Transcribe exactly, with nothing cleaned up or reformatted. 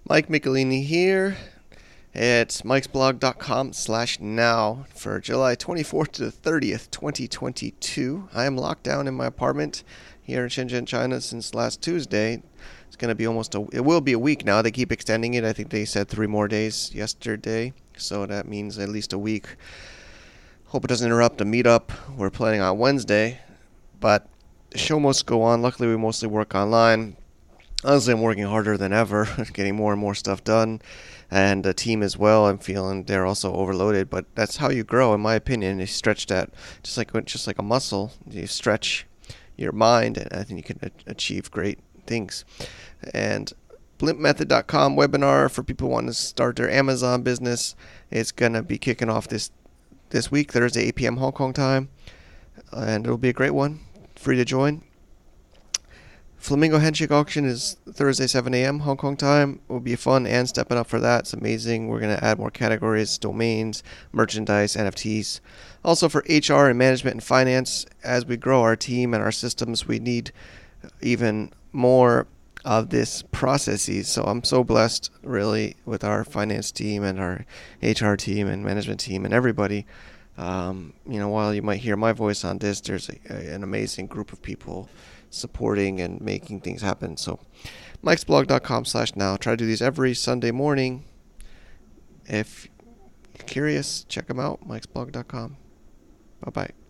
Mike Michelini here. It's mikesblog.com slash now for July twenty-fourth to the thirtieth, twenty twenty-two. I am locked down in my apartment here in Shenzhen, China since last Tuesday. It's going to be almost a, it will be a week now. They keep extending it. I think they said three more days yesterday. So that means at least a week. Hope it doesn't interrupt the meetup we're planning on Wednesday. But the show must go on. Luckily, we mostly work online. Honestly, I'm working harder than ever, getting more and more stuff done. And the team as well, I'm feeling they're also overloaded. But that's how you grow, in my opinion. You stretch that, just like just like a muscle. You stretch your mind, and I think you can achieve great things. And blimp method dot com webinar for people wanting to start their Amazon business. It's going to be kicking off this this week, Thursday, eight p.m. Hong Kong time. And it'll be a great one. Free to join. Flamingo Handshake Auction is Thursday, seven a.m. Hong Kong time. It will be fun and stepping up for that. It's amazing. We're going to add more categories, domains, merchandise, N F Ts. Also for H R and management and finance, as we grow our team and our systems, we need even more of this processes. So I'm so blessed, really, with our finance team and our H R team and management team and everybody. Um, you know, while you might hear my voice on this, there's a, a, an amazing group of people supporting and making things happen. So mikesblog.com slash now. Try to do these every Sunday morning. If you're curious, check them out, mikesblog dot com. Bye-bye.